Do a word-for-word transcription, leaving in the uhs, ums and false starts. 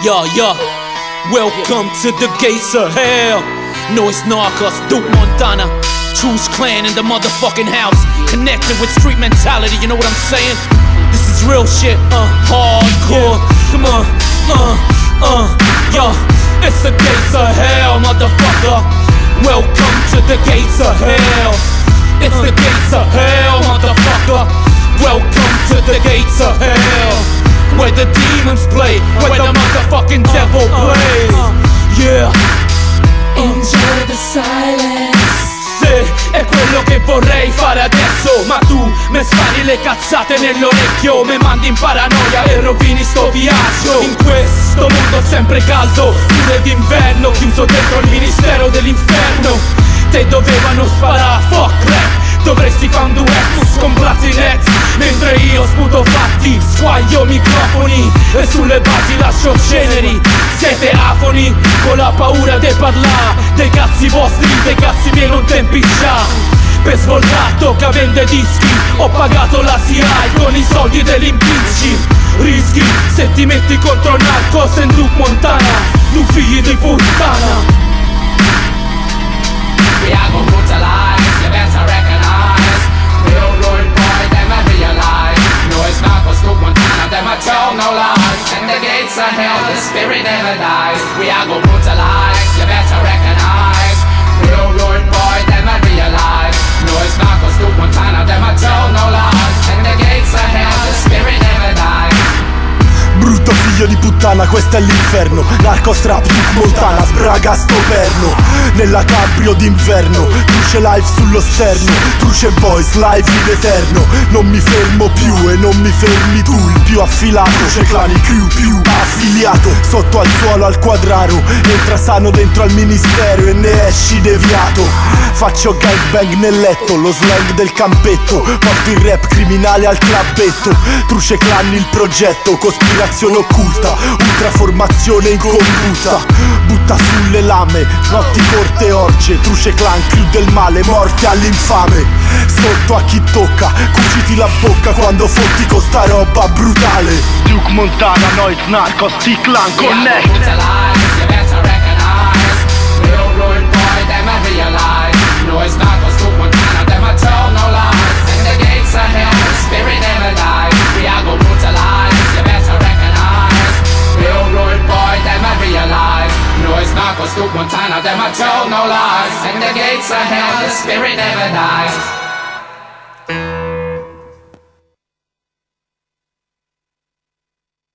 Yeah, yeah. Welcome to the gates of hell. Noise Narcos, Duke Montana, Truce Clan in the motherfucking house. Connected with street mentality, you know what I'm saying? This is real shit, uh, hardcore. Come on, uh, uh, yo. It's the gates of hell, motherfucker. Welcome to the gates of hell. It's the gates of hell, motherfucker. Welcome to the gates of hell, where the demons play, where the motherfucking devil plays. Yeah. Enjoy the silence. Sì, è quello che vorrei fare adesso, ma tu me spari le cazzate nell'orecchio, me mandi in paranoia e rovini sto viaggio. In questo mondo sempre caldo, pure d'inverno, chiuso dentro il ministero dell'inferno. Te dovevano sparare, fuck rap. Dovresti fare un duetto con Platinet, mentre io sputo fatti, squaglio microfoni e sulle basi lascio ceneri. Siete afoni, con la paura di parlare dei cazzi vostri, dei cazzi miei non tempi già. Per svoltato che vende dischi, ho pagato la C I A con i soldi dell'impicci. Rischi se ti metti contro Narcos e Duke Montana, tu figli di puttana. We are gon' brutalize, you better recognize. Real rude boy, them I realize. Noise Narcos, Duke Montana, them I tell no lies. And the gates of hell, the spirit never dies. We are gon' brutalize, you better recognize. Real rude boy, them I realize. Noise Narcos, Duke Montana, them I tell no lies. And the gates of hell, the spirit never dies. Brutto figlio di puttana, questo è l'inferno. Narcos trap, Duke Montana, sbraga sto perno. Nella cabrio d'inverno, Truce live sullo sterno. Truce boys, live in eterno. Non mi fermo più e non mi fermi tu. Il più affilato, Truce clan, il crew più affiliato. Sotto al suolo al quadraro, entra sano dentro al ministero e ne esci deviato. Faccio gangbang nel letto, lo slang del campetto. Porto il rap criminale al clubetto. Truce clan il progetto, cospirazione occulta, ultraformazione incombuta. Butta sulle lame, notti corte orge. Truce clan, crew del male, morte all'infame. Sotto a chi tocca, cuciti la bocca quando fotti con sta roba brutale. Duke Montana, Noise Narcos, T-Clan, connect. Noise Narcos, Duke Montana, them I tell no lies. In the gates of hell, the spirit never dies. We are gon' brutalize, you better recognize. Real rude boy, them I realize. Noise Narcos, Duke Montana, them I tell no lies. In the gates of hell, the spirit never dies.